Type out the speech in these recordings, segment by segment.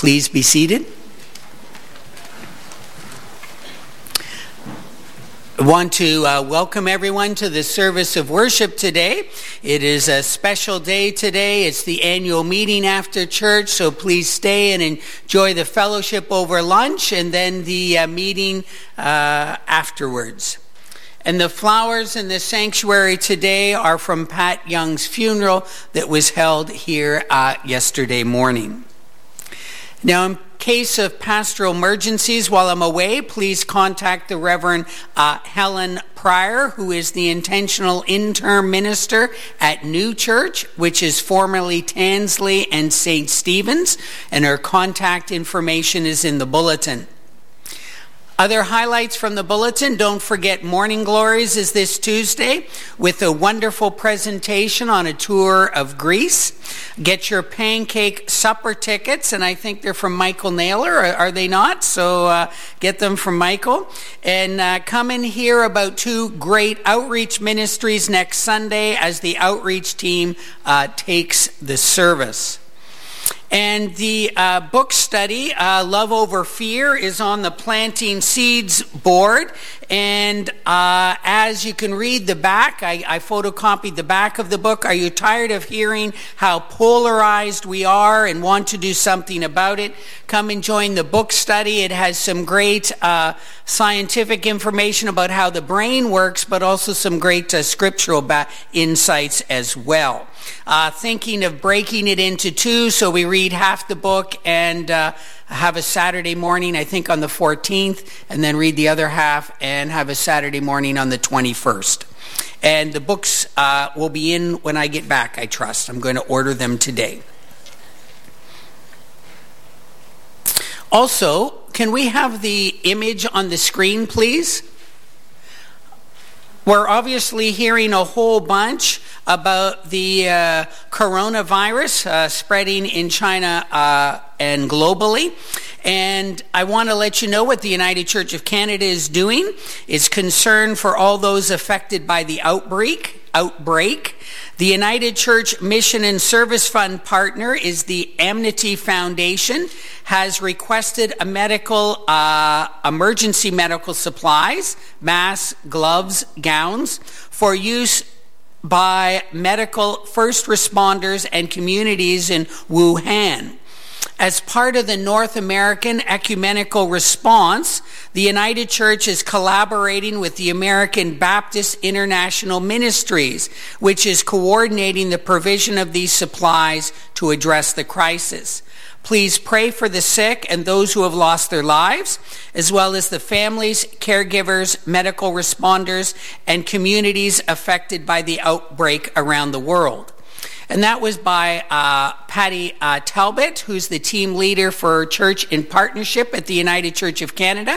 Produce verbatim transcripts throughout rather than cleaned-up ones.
Please be seated. I want to uh, welcome everyone to the service of worship today. It is a special day today. It's the annual meeting after church, so please stay and enjoy the fellowship over lunch and then the uh, meeting uh, afterwards. And the flowers in the sanctuary today are from Pat Young's funeral that was held here uh, yesterday morning. Now, in case of pastoral emergencies while I'm away, please contact the Reverend uh, Helen Pryor, who is the intentional interim minister at New Church, which is formerly Tansley and Saint Stephen's, and her contact information is in the bulletin. Other highlights from the bulletin, don't forget Morning Glories is this Tuesday with a wonderful presentation on a tour of Greece. Get your pancake supper tickets, and I think they're from Michael Naylor, are they not? So uh, get them from Michael. And uh, come and hear about two great outreach ministries next Sunday as the outreach team uh, takes the service. And the uh, book study, uh, Love Over Fear, is on the Planting Seeds board. And uh, as you can read the back, I, I photocopied the back of the book. Are you tired of hearing how polarized we are and want to do something about it? Come and join the book study. It has some great uh, scientific information about how the brain works, but also some great uh, scriptural ba- insights as well. Uh, thinking of breaking it into two, so we read half the book and uh, have a Saturday morning, I think on the fourteenth, and then read the other half and have a Saturday morning on the twenty-first. And the books uh, will be in when I get back, I trust. I'm going to order them today. Also, can we have the image on the screen, please? We're obviously hearing a whole bunch about the uh, coronavirus uh, spreading in China uh, and globally. And I want to let you know what the United Church of Canada is doing. It's concern for all those affected by the outbreak. Outbreak. The United Church Mission and Service Fund partner is the Amnesty Foundation, has requested a medical, uh, emergency medical supplies, masks, gloves, gowns, for use by medical first responders and communities in Wuhan. As part of the North American ecumenical response, the United Church is collaborating with the American Baptist International Ministries, which is coordinating the provision of these supplies to address the crisis. Please pray for the sick and those who have lost their lives, as well as the families, caregivers, medical responders, and communities affected by the outbreak around the world. And that was by uh, Patty uh, Talbot, who's the team leader for Church in Partnership at the United Church of Canada.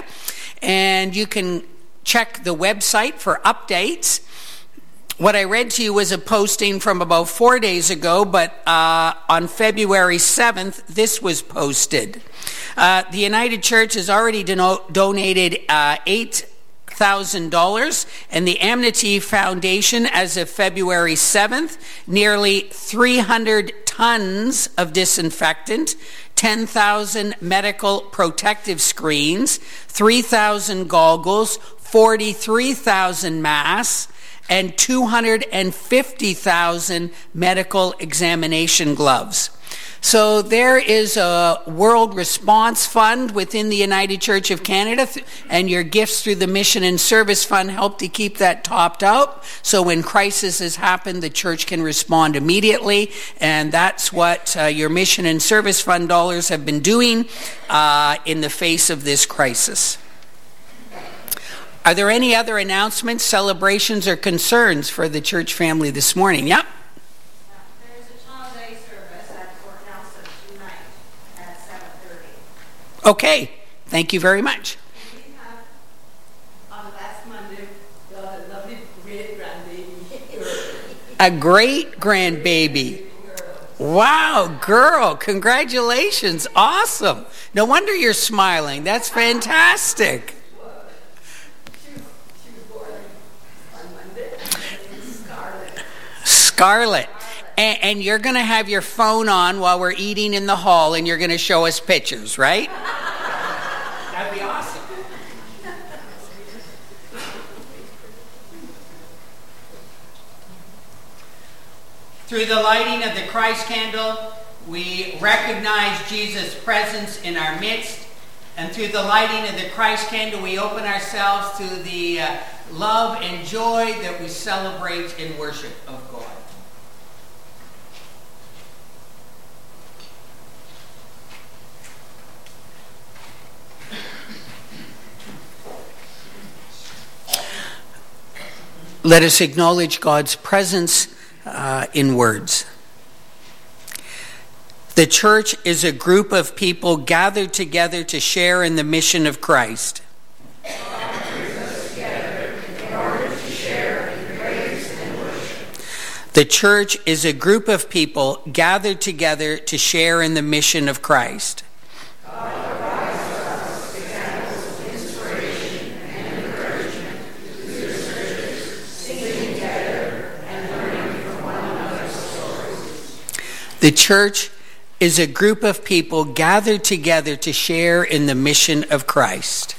And you can check the website for updates. What I read to you was a posting from about four days ago, but uh, on February seventh, this was posted. Uh, the United Church has already dono- donated uh, eight thousand dollars, and the Amnesty Foundation, as of February seventh, nearly three hundred tons of disinfectant, ten thousand medical protective screens, three thousand goggles, forty-three thousand masks, and two hundred fifty thousand medical examination gloves. So there is a World Response Fund within the United Church of Canada, and your gifts through the Mission and Service Fund help to keep that topped up. So when crisis has happened, the church can respond immediately, and that's what uh, your Mission and Service Fund dollars have been doing uh, in the face of this crisis. Are there any other announcements, celebrations, or concerns for the church family this morning? Yep. Okay, thank you very much. We have, on last Monday, got a lovely great grandbaby. A great grandbaby. Wow, girl, congratulations. Awesome. No wonder you're smiling. That's fantastic. She was, she was born on Monday. Scarlet. Scarlet. And, and you're going to have your phone on while we're eating in the hall, and you're going to show us pictures, right? That'd be awesome. Through the lighting of the Christ candle, we recognize Jesus' presence in our midst. And through the lighting of the Christ candle, we open ourselves to the uh, love and joy that we celebrate in worship of God. Let us acknowledge God's presence uh, in words. The church is a group of people gathered together to share in the mission of Christ. The church is a group of people gathered together to share in the mission of Christ. The church is a group of people gathered together to share in the mission of Christ.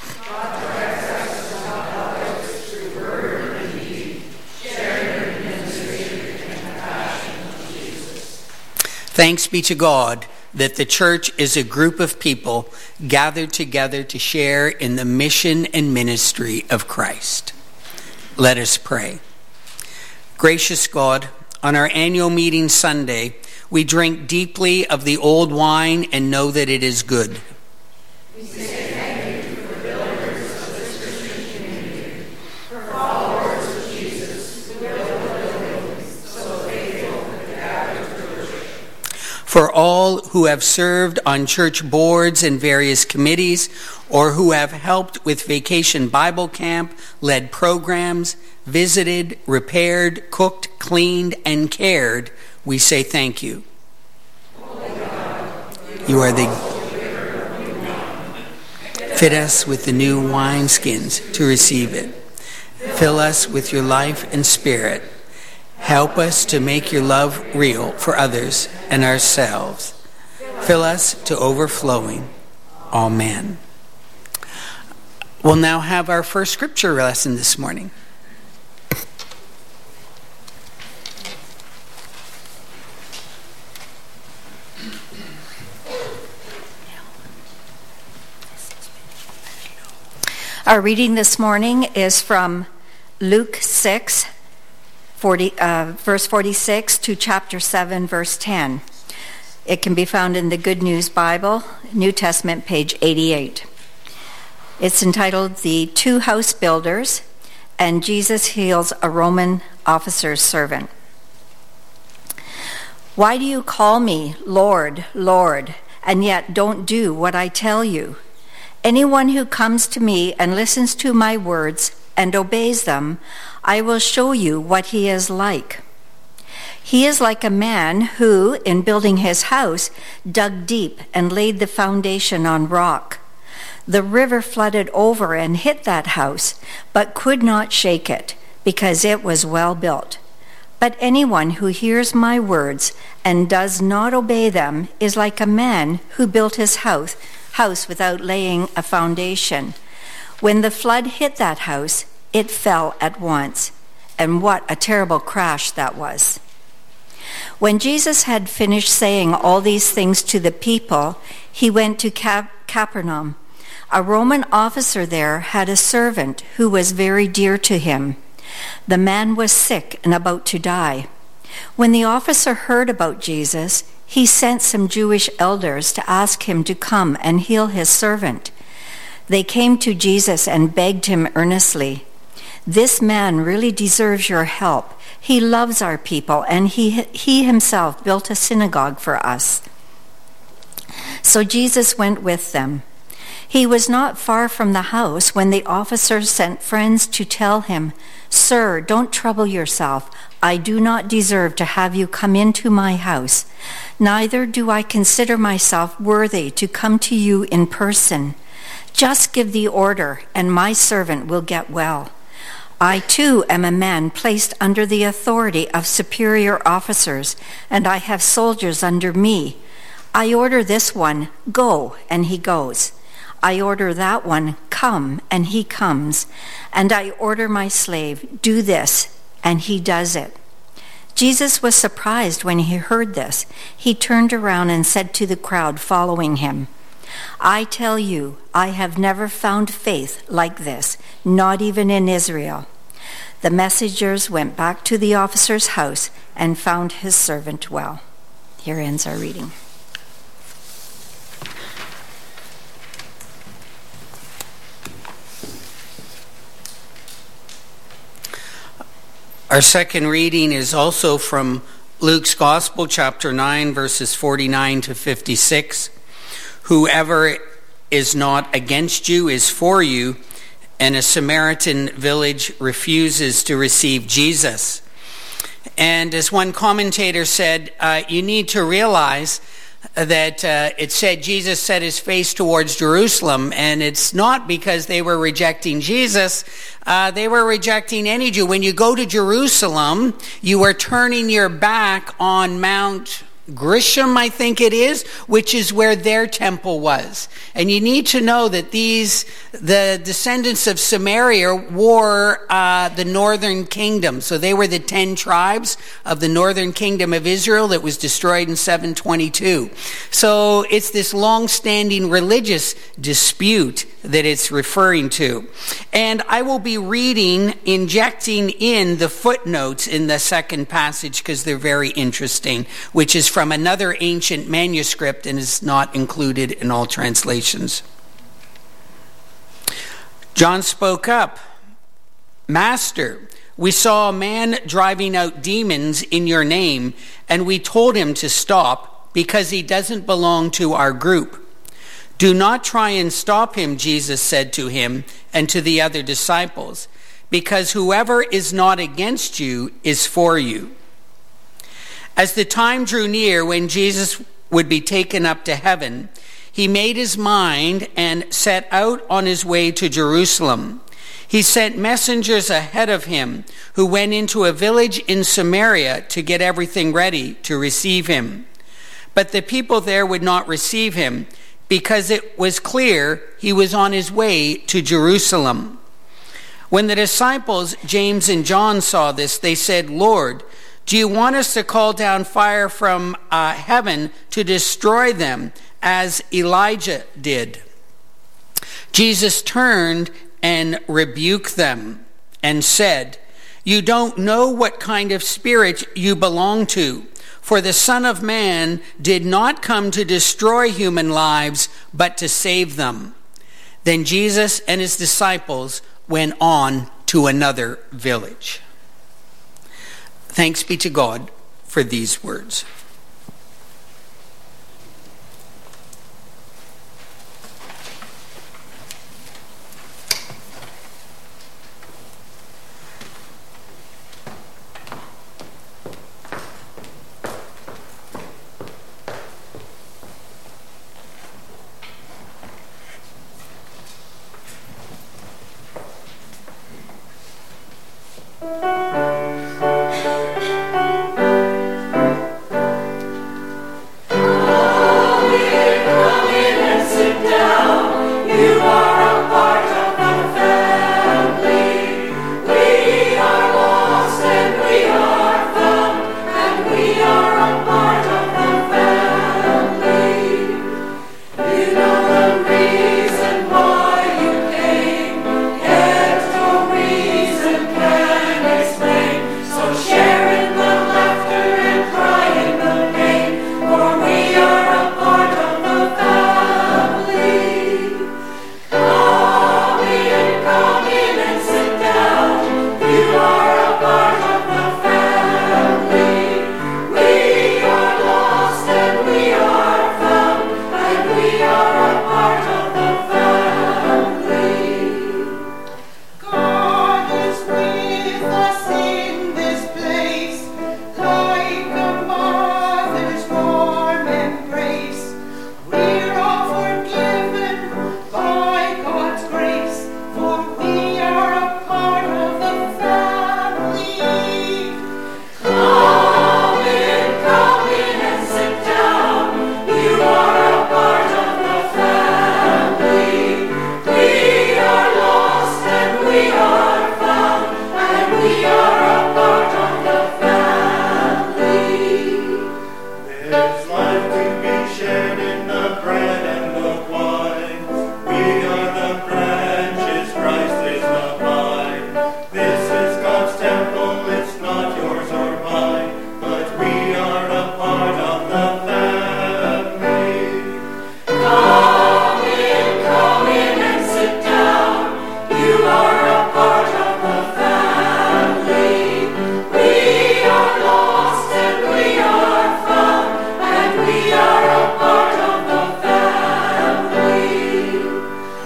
Thanks be to God that the church is a group of people gathered together to share in the mission and ministry of Christ. Let us pray. Gracious God, on our annual meeting Sunday, we drink deeply of the old wine and know that it is good. We say thank you for builders of this Christian community, for followers of Jesus who build the buildings so faithful and gathered to worship. For all who have served on church boards and various committees, or who have helped with Vacation Bible Camp, led programs, visited, repaired, cooked, cleaned, and cared, we say thank you. You are the... Fit us with the new wineskins to receive it. Fill us with your life and spirit. Help us to make your love real for others and ourselves. Fill us to overflowing. Amen. We'll now have our first scripture lesson this morning. Our reading this morning is from Luke six, forty, uh, verse forty-six to chapter seven, verse ten. It can be found in the Good News Bible, New Testament, page eighty-eight. It's entitled The Two House Builders, and Jesus Heals a Roman Officer's Servant. Why do you call me Lord, Lord, and yet don't do what I tell you? Anyone who comes to me and listens to my words and obeys them, I will show you what he is like. He is like a man who, in building his house, dug deep and laid the foundation on rock. The river flooded over and hit that house, but could not shake it, because it was well built. But anyone who hears my words and does not obey them is like a man who built his house house without laying a foundation. When the flood hit that house, it fell at once. And what a terrible crash that was. When Jesus had finished saying all these things to the people, he went to Cap- Capernaum. A Roman officer there had a servant who was very dear to him. The man was sick and about to die. When the officer heard about Jesus, he sent some Jewish elders to ask him to come and heal his servant. They came to Jesus and begged him earnestly, "This man really deserves your help. He loves our people, and he, he himself built a synagogue for us." So Jesus went with them. He was not far from the house when the officer sent friends to tell him, "Sir, don't trouble yourself. I do not deserve to have you come into my house. Neither do I consider myself worthy to come to you in person. Just give the order, and my servant will get well. I too am a man placed under the authority of superior officers, and I have soldiers under me. I order this one, go, and he goes. I order that one, come, and he comes. And I order my slave, do this, and he does it. Jesus was surprised when he heard this. He turned around and said to the crowd following him, I tell you, I have never found faith like this, not even in Israel. The messengers went back to the officer's house and found his servant well. Here ends our reading. Our second reading is also from Luke's Gospel, chapter nine, verses forty-nine to fifty-six. Whoever is not against you is for you, and a Samaritan village refuses to receive Jesus. And as one commentator said, uh, you need to realize that uh, it said Jesus set his face towards Jerusalem, and it's not because they were rejecting Jesus. Uh, they were rejecting any Jew. When you go to Jerusalem, you are turning your back on Mount Grisham, I think it is, which is where their temple was. And you need to know that these, the descendants of Samaria were uh, the northern kingdom. So they were the ten tribes of the northern kingdom of Israel that was destroyed in seven twenty-two. So it's this long-standing religious dispute that it's referring to. And I will be reading, injecting in the footnotes in the second passage because they're very interesting, which is from another ancient manuscript and is not included in all translations. John spoke up, Master, we saw a man driving out demons in your name, and we told him to stop because he doesn't belong to our group. Do not try and stop him, Jesus said to him and to the other disciples, because whoever is not against you is for you. As the time drew near when Jesus would be taken up to heaven, he made his mind and set out on his way to Jerusalem. He sent messengers ahead of him who went into a village in Samaria to get everything ready to receive him. But the people there would not receive him because it was clear he was on his way to Jerusalem. When the disciples, James and John, saw this, they said, Lord, do you want us to call down fire from uh, heaven to destroy them as Elijah did? Jesus turned and rebuked them and said, you don't know what kind of spirit you belong to, for the Son of Man did not come to destroy human lives, but to save them. Then Jesus and his disciples went on to another village. Thanks be to God for these words.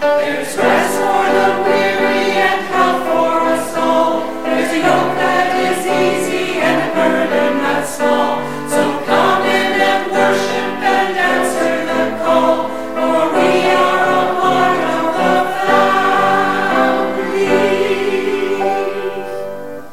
There's rest for the weary and health for us all. There's a yoke that is easy and a burden that's small. So come in and worship and answer the call, for we are a part of the family.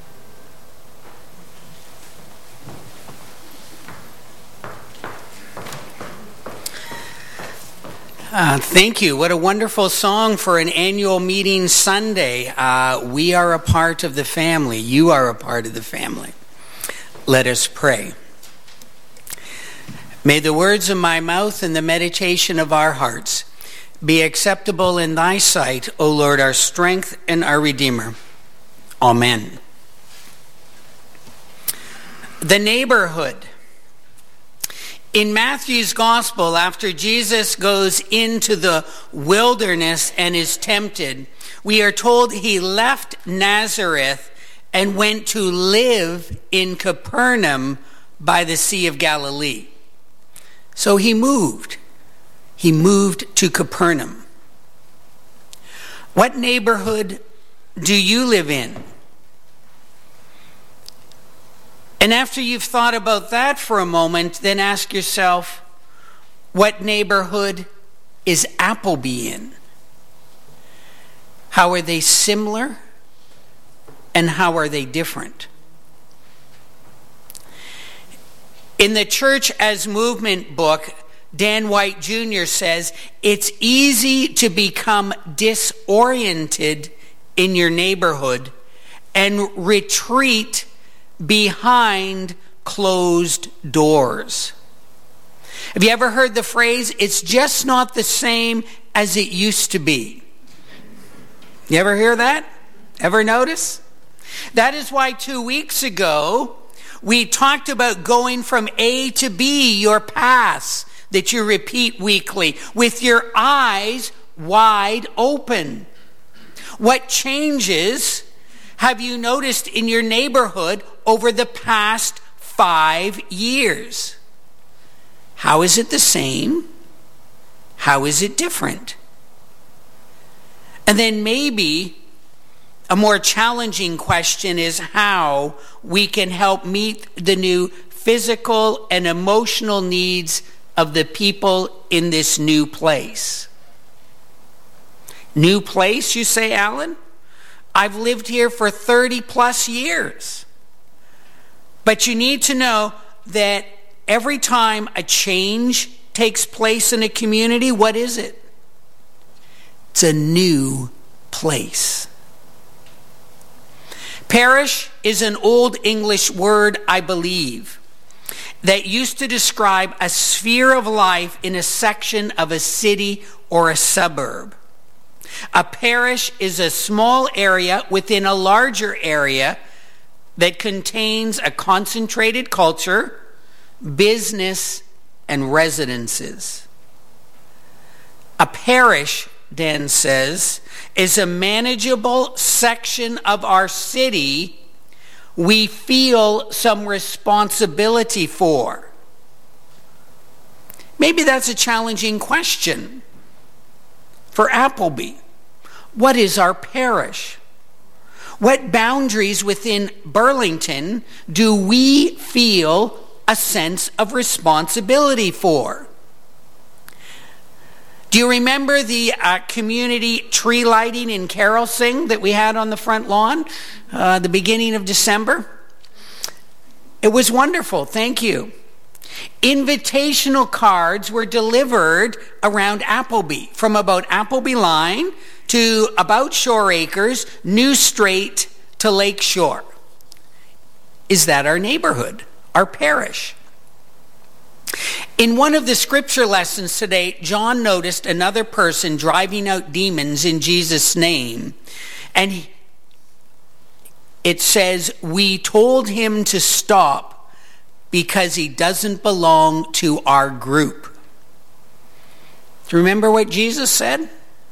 Uh, thank you. What a wonderful song for an annual meeting Sunday. Uh, we are a part of the family. You are a part of the family. Let us pray. May the words of my mouth and the meditation of our hearts be acceptable in thy sight, O Lord, our strength and our Redeemer. Amen. The neighborhood. In Matthew's gospel, after Jesus goes into the wilderness and is tempted, we are told he left Nazareth and went to live in Capernaum by the Sea of Galilee. So he moved. He moved to Capernaum. What neighborhood do you live in? And after you've thought about that for a moment, then ask yourself, what neighborhood is Appleby in? How are they similar? And how are they different? In the Church as Movement book, Dan White Junior says, it's easy to become disoriented in your neighborhood and retreat behind closed doors. Have you ever heard the phrase, it's just not the same as it used to be? You ever hear that? Ever notice? That is why two weeks ago, we talked about going from A to B, your paths that you repeat weekly, with your eyes wide open. What changes have you noticed in your neighborhood over the past five years? How is it the same? How is it different? And then maybe a more challenging question is how we can help meet the new physical and emotional needs of the people in this new place. New place, you say, Alan? I've lived here for thirty plus years. But you need to know that every time a change takes place in a community, what is it? It's a new place. Parish is an old English word, I believe, that used to describe a sphere of life in a section of a city or a suburb. A parish is a small area within a larger area that contains a concentrated culture, business, and residences. A parish, Dan says, is a manageable section of our city we feel some responsibility for. Maybe that's a challenging question for Appleby. What is our parish? What boundaries within Burlington do we feel a sense of responsibility for? Do you remember the uh, community tree lighting in Carolsing that we had on the front lawn uh, the beginning of December? It was wonderful. Thank you. Invitational cards were delivered around Appleby, from about Appleby Line to about Shore Acres, New Strait to Lake Shore. Is that our neighborhood, our parish? In one of the scripture lessons today, John noticed another person driving out demons in Jesus' name. And he, it says, we told him to stop because he doesn't belong to our group. Do you remember what Jesus said?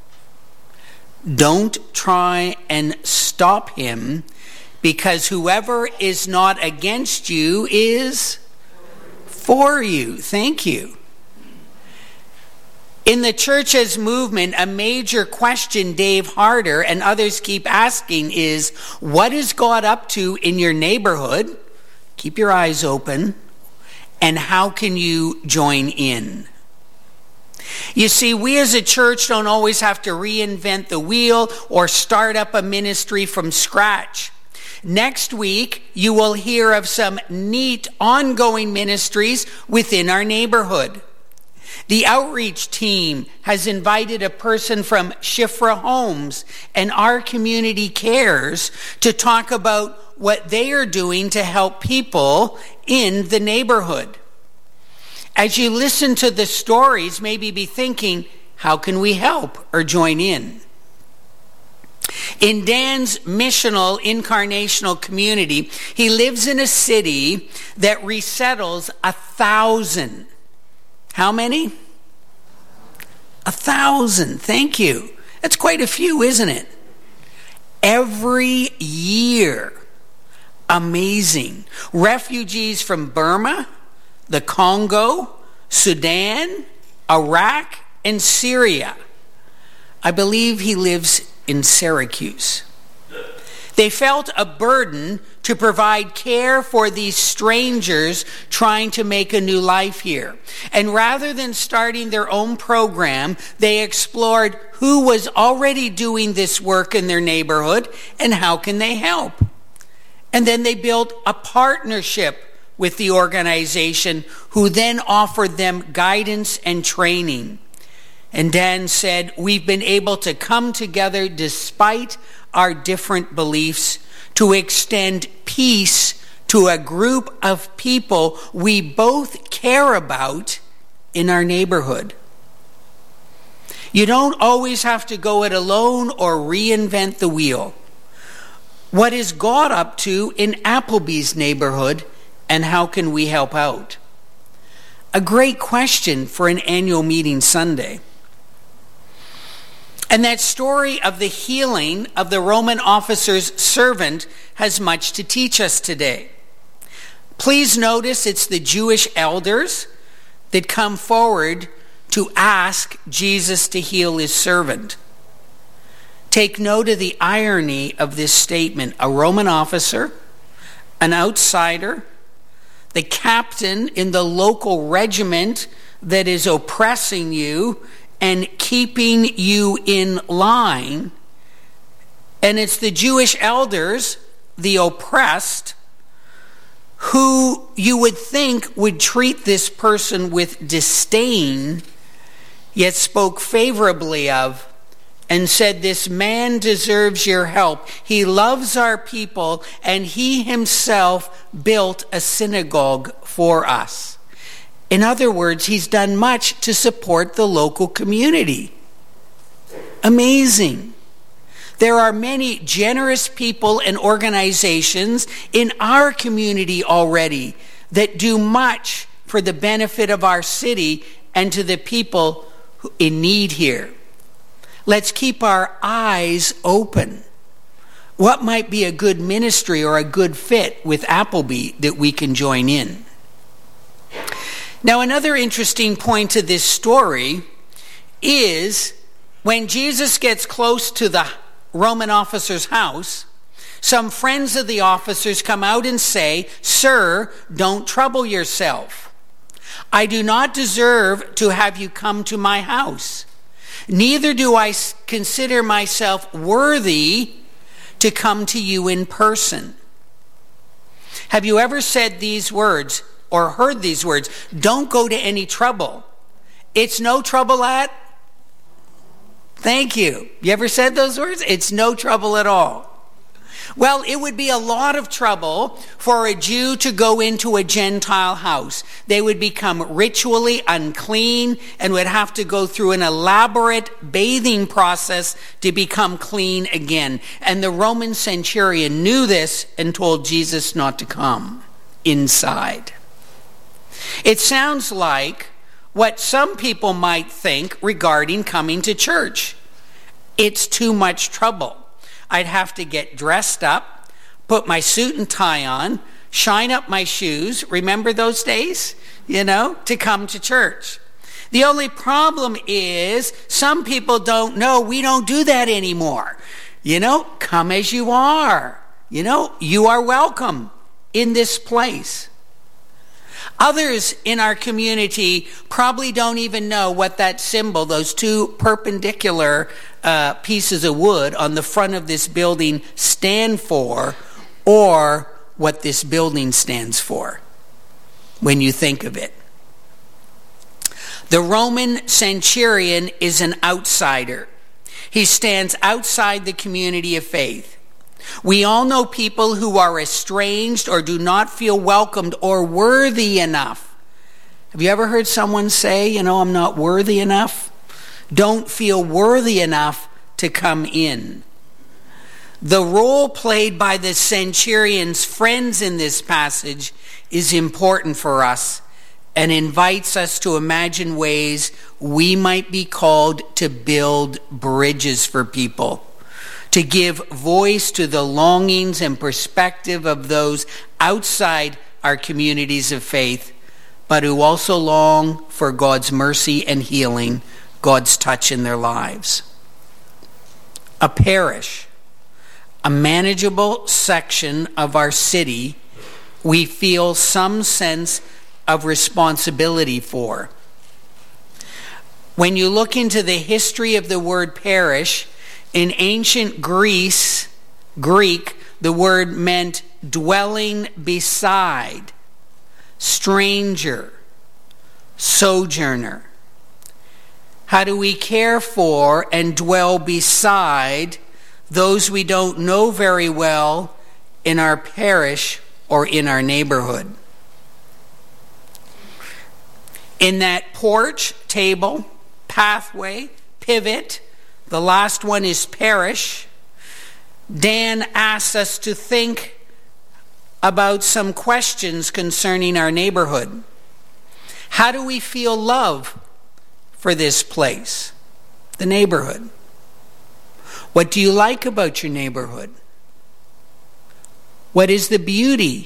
Don't try and stop him, because whoever is not against you is for you. Thank you. In the church's movement, a major question Dave Harder and others keep asking is, what is God up to in your neighborhood? Keep your eyes open. And how can you join in? You see, we as a church don't always have to reinvent the wheel or start up a ministry from scratch. Next week, you will hear of some neat ongoing ministries within our neighborhood. The outreach team has invited a person from Shifra Homes and Our Community Cares to talk about what they are doing to help people in the neighborhood. As you listen to the stories, maybe be thinking, how can we help or join in? In Dan's missional incarnational community, he lives in a city that resettles a thousand. How many? A thousand. Thank you. That's quite a few, isn't it? Every year. Amazing. Refugees from Burma, the Congo, Sudan, Iraq, and Syria. I believe he lives in Syracuse. They felt a burden to provide care for these strangers trying to make a new life here. And rather than starting their own program, they explored who was already doing this work in their neighborhood and how can they help. And then they built a partnership with the organization, who then offered them guidance and training. And Dan said, we've been able to come together despite our different beliefs to extend peace to a group of people we both care about in our neighborhood. You don't always have to go it alone or reinvent the wheel. What is God up to in Applebee's neighborhood, and how can we help out? A great question for an annual meeting Sunday. And that story of the healing of the Roman officer's servant has much to teach us today. Please notice it's the Jewish elders that come forward to ask Jesus to heal his servant. Take note of the irony of this statement. A Roman officer, an outsider, the captain in the local regiment that is oppressing you and keeping you in line. And it's the Jewish elders, the oppressed, who you would think would treat this person with disdain, yet spoke favorably of and said, this man deserves your help. He loves our people, and he himself built a synagogue for us. In other words, he's done much to support the local community. Amazing. There are many generous people and organizations in our community already that do much for the benefit of our city and to the people in need here. Let's keep our eyes open. What might be a good ministry or a good fit with Applebee that we can join in? Now, another interesting point to this story is when Jesus gets close to the Roman officer's house, some friends of the officers come out and say, "Sir, don't trouble yourself. I do not deserve to have you come to my house. Neither do I consider myself worthy to come to you in person." Have you ever said these words or heard these words? Don't go to any trouble. It's no trouble at? Thank you. You ever said those words? It's no trouble at all. Well, it would be a lot of trouble for a Jew to go into a Gentile house. They would become ritually unclean and would have to go through an elaborate bathing process to become clean again. And the Roman centurion knew this and told Jesus not to come inside. It sounds like what some people might think regarding coming to church. It's too much trouble. I'd have to get dressed up, put my suit and tie on, shine up my shoes. Remember those days? You know, to come to church. The only problem is some people don't know we don't do that anymore. You know, come as you are. You know, you are welcome in this place. Others in our community probably don't even know what that symbol, those two perpendicular uh, pieces of wood on the front of this building stand for, or what this building stands for when you think of it. The Roman centurion is an outsider. He stands outside the community of faith. We all know people who are estranged or do not feel welcomed or worthy enough. Have you ever heard someone say, you know, I'm not worthy enough? Don't feel worthy enough to come in. The role played by the centurion's friends in this passage is important for us and invites us to imagine ways we might be called to build bridges for people, to give voice to the longings and perspective of those outside our communities of faith, but who also long for God's mercy and healing, God's touch in their lives. A parish, a manageable section of our city we feel some sense of responsibility for. When you look into the history of the word parish, in ancient Greece, Greek, the word meant dwelling beside, stranger, sojourner. How do we care for and dwell beside those we don't know very well in our parish or in our neighborhood? In that porch, table, pathway, pivot, the last one is parish, Dan asks us to think about some questions concerning our neighborhood. How do we feel love for this place, the neighborhood? What do you like about your neighborhood? What is the beauty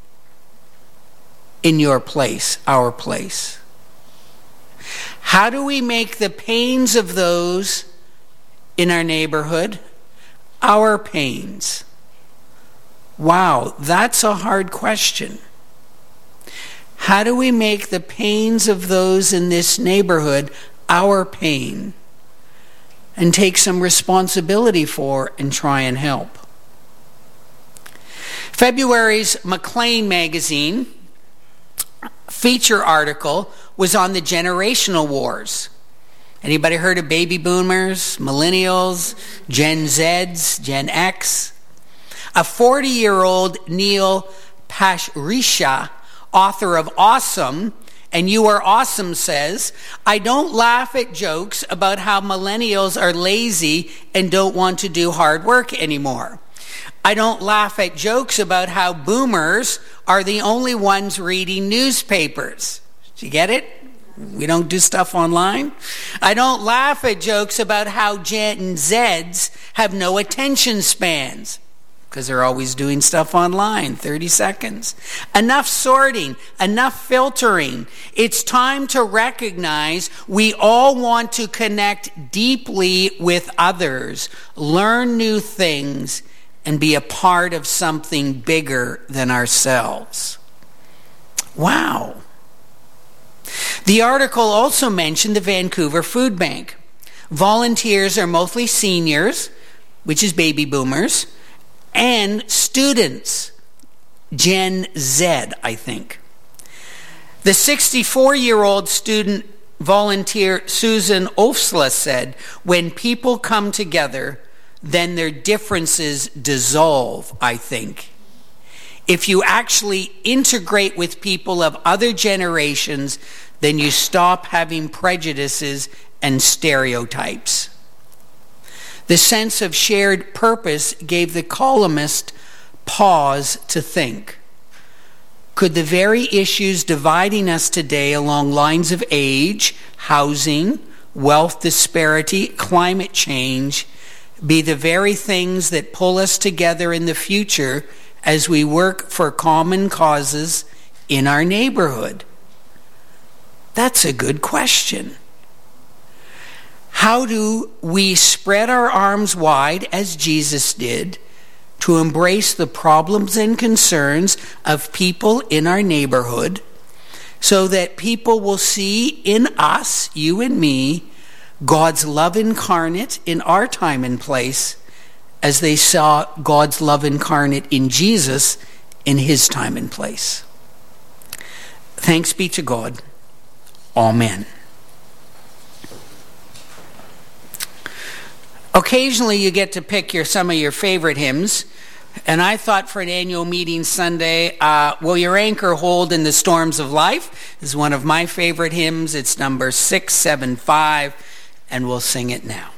in your place, our place? How do we make the pains of those in our neighborhood our pains? Wow, that's a hard question. How do we make the pains of those in this neighborhood our pain and take some responsibility for and try and help? February's Maclean magazine feature article was on the generational wars. Anybody heard of baby boomers, millennials, Gen Zs, Gen X? A forty-year-old Neil Pasricha, author of Awesome, and You Are Awesome, says, I don't laugh at jokes about how millennials are lazy and don't want to do hard work anymore. I don't laugh at jokes about how boomers are the only ones reading newspapers. Do you get it? We don't do stuff online. I don't laugh at jokes about how Gen Zs have no attention spans because they're always doing stuff online, thirty seconds. Enough sorting, enough filtering. It's time to recognize we all want to connect deeply with others, learn new things, and be a part of something bigger than ourselves. Wow. The article also mentioned the Vancouver Food Bank. Volunteers are mostly seniors, which is baby boomers, and students, Gen Z, I think. The sixty-four-year-old student volunteer Susan Ofsla said, when people come together, then their differences dissolve, I think. If you actually integrate with people of other generations, then you stop having prejudices and stereotypes. The sense of shared purpose gave the columnist pause to think. Could the very issues dividing us today along lines of age, housing, wealth disparity, climate change be the very things that pull us together in the future as we work for common causes in our neighborhood? That's a good question. How do we spread our arms wide, as Jesus did, to embrace the problems and concerns of people in our neighborhood, so that people will see in us, you and me, God's love incarnate in our time and place, as they saw God's love incarnate in Jesus in his time and place? Thanks be to God. Amen. Occasionally you get to pick your some of your favorite hymns, and I thought for an annual meeting Sunday, uh, Will Your Anchor Hold in the Storms of Life is one of my favorite hymns. It's number six seven five, and we'll sing it now.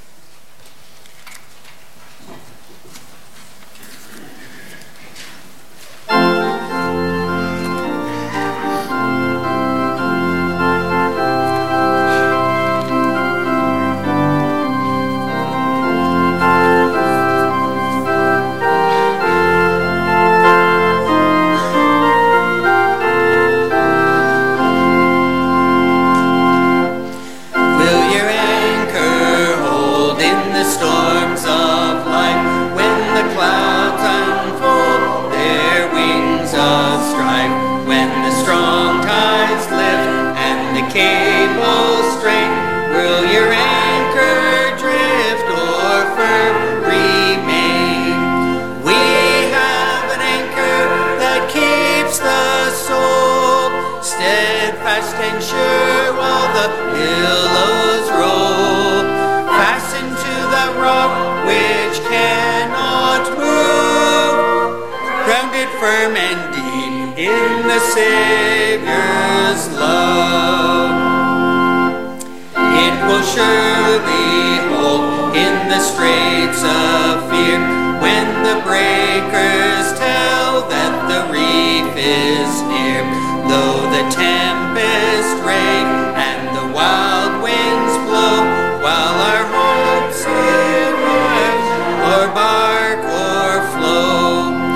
Firm and deep in the Savior's love, it will surely hold in the straits of fear, when the breakers tell that the reef is near. Though the tempest rage and the wild winds blow, while our hopes arrive, or bark or flow,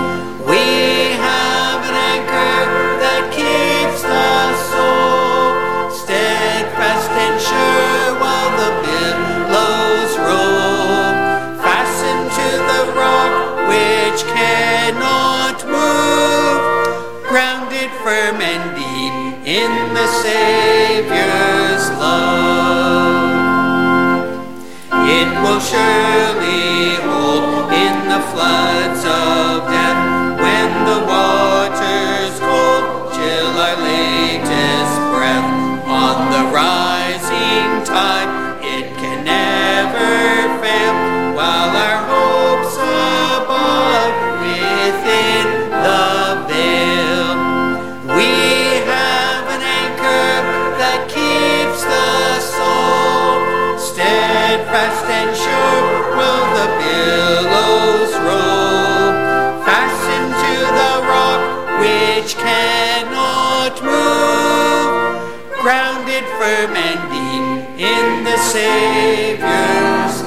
firm and deep in the Savior's love. It will surely hold in the floods of death, when the waters cold chill our latest breath. On the rising tide it can never fail, while our hopes above within the veil. We have an anchor that keeps the soul steadfast and sure, while the billows roll. Fastened to the rock which cannot move, grounded firm and deep in the Savior's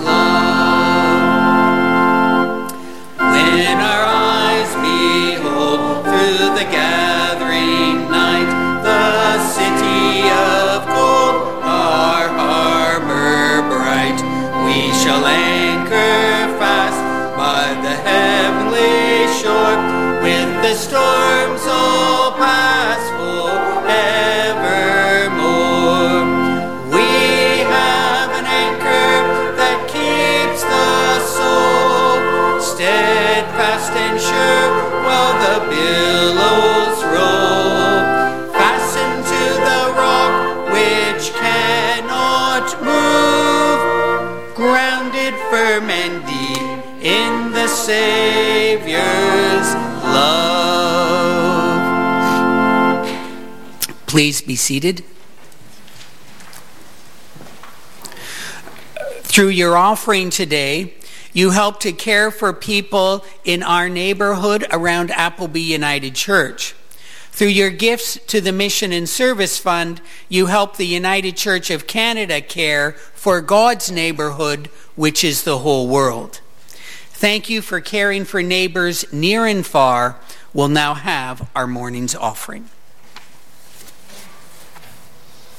love. When our eyes behold through the gathering night the city of gold, our harbor bright, we shall anchor fast by the heavenly shore, with the storms all pass forevermore. We have an anchor that keeps the soul steadfast and sure, while the billows roll. Fastened to the rock which cannot move, grounded firm and deep in the Savior's love. Please be seated. Through your offering today, you help to care for people in our neighborhood around Appleby United Church. Through your gifts to the Mission and Service Fund, you help the United Church of Canada care for God's neighborhood, which is the whole world. Thank you for caring for neighbors near and far. We'll now have our morning's offering.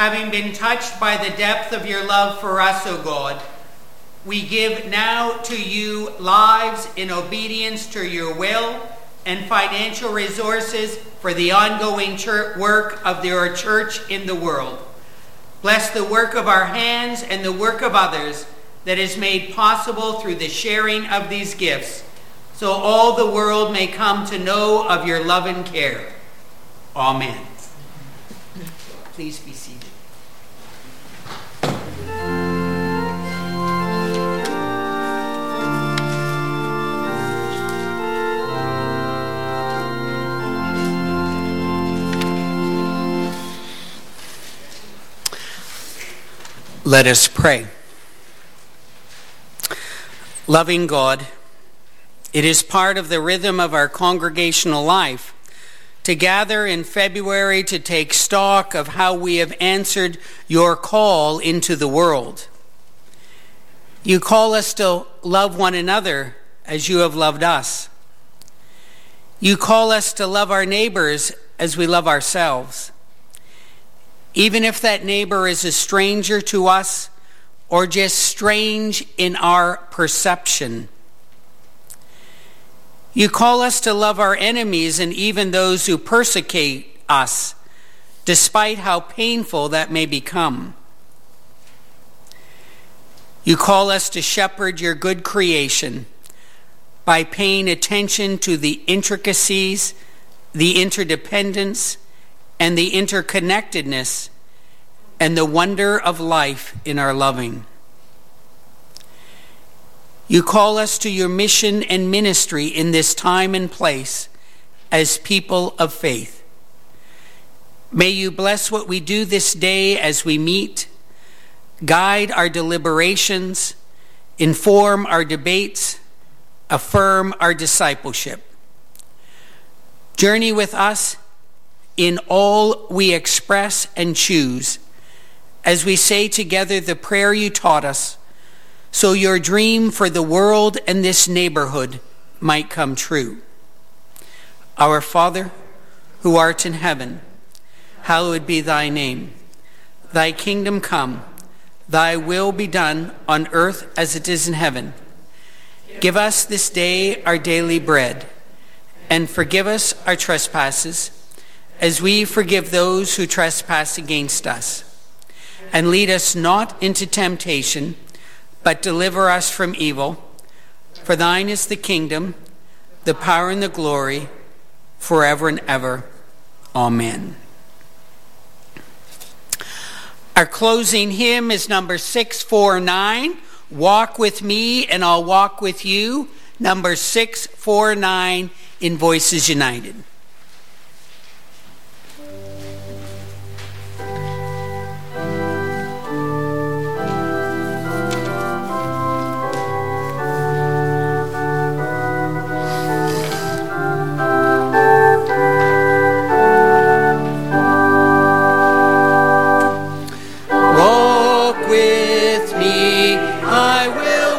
Having been touched by the depth of your love for us, O God, we give now to you lives in obedience to your will and financial resources for the ongoing church work of your church in the world. Bless the work of our hands and the work of others that is made possible through the sharing of these gifts, so all the world may come to know of your love and care. Amen. Please be seated. Let us pray. Loving God, it is part of the rhythm of our congregational life to gather in February to take stock of how we have answered your call into the world. You call us to love one another as you have loved us. You call us to love our neighbors as we love ourselves, even if that neighbor is a stranger to us or just strange in our perception. You call us to love our enemies and even those who persecute us, despite how painful that may become. You call us to shepherd your good creation by paying attention to the intricacies, the interdependence, and the interconnectedness and the wonder of life in our loving. You call us to your mission and ministry in this time and place as people of faith. May you bless what we do this day as we meet, guide our deliberations, inform our debates, affirm our discipleship. Journey with us in all we express and choose as we say together the prayer you taught us, so your dream for the world and this neighborhood might come true. Our Father, who art in heaven, hallowed be thy name. Thy kingdom come, thy will be done on earth as it is in heaven. Give us this day our daily bread, and forgive us our trespasses, as we forgive those who trespass against us. And lead us not into temptation, but deliver us from evil. For thine is the kingdom, the power, and the glory, forever and ever. Amen. Our closing hymn is number six forty-nine, Walk With Me and I'll Walk With You, number six forty-nine in Voices United.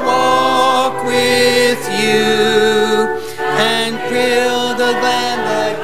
And fill the land that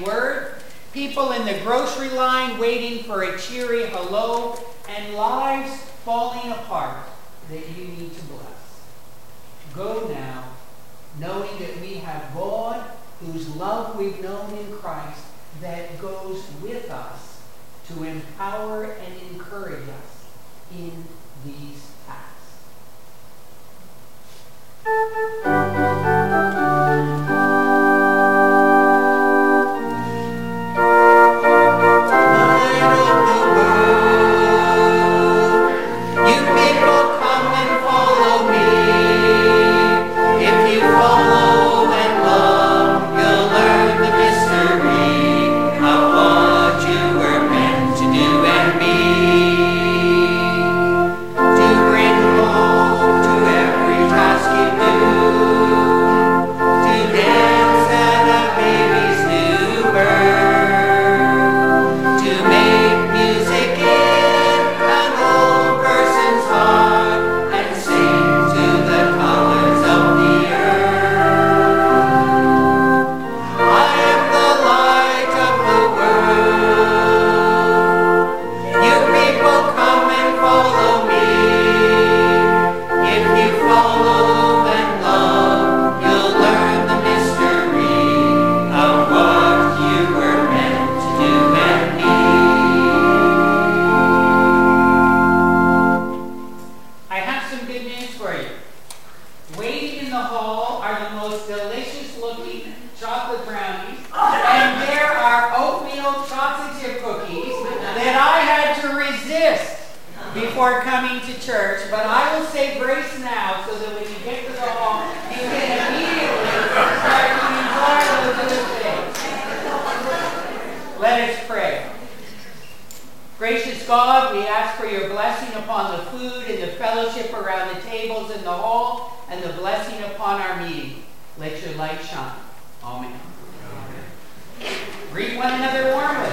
word, people in the grocery line waiting for a cheery hello, and lives falling apart that you need to bless. Go now, knowing that we have God, whose love we've known in Christ, that goes with us to empower and encourage us in these tasks. Before coming to church, but I will say grace now so that when you get to the hall, you can immediately start to enjoy those good things. Let us pray. Gracious God, we ask for your blessing upon the food and the fellowship around the tables in the hall and the blessing upon our meeting. Let your light shine. Amen. Amen. Greet one another warmly.